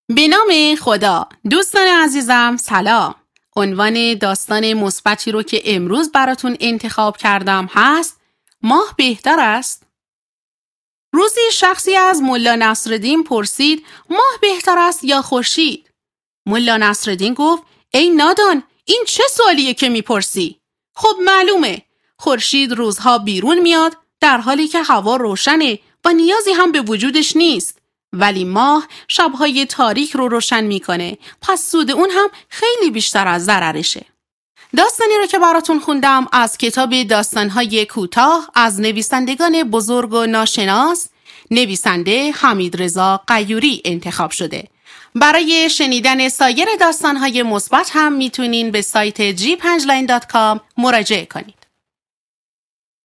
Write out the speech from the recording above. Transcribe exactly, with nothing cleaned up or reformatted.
به نام خدا. دوستان عزیزم سلام. عنوان داستان مثبتی رو که امروز براتون انتخاب کردم هست ماه بهتر است؟ روزی شخصی از ملا نصرالدین پرسید ماه بهتر است یا خورشید؟ ملا نصرالدین گفت ای نادان، این چه سوالیه که میپرسی؟ خب معلومه خورشید روزها بیرون میاد در حالی که هوا روشنه و نیازی هم به وجودش نیست، ولی ماه شبهای تاریک رو روشن میکنه، پس سود اون هم خیلی بیشتر از ضررشه. داستانی رو که براتون خوندم از کتاب داستانهای کوتاه از نویسندگان بزرگ و ناشناس، نویسنده حمیدرضا غیوری انتخاب شده. برای شنیدن سایر داستانهای مثبت هم میتونین به سایت جی پنج لاین دات کام مراجعه کنید.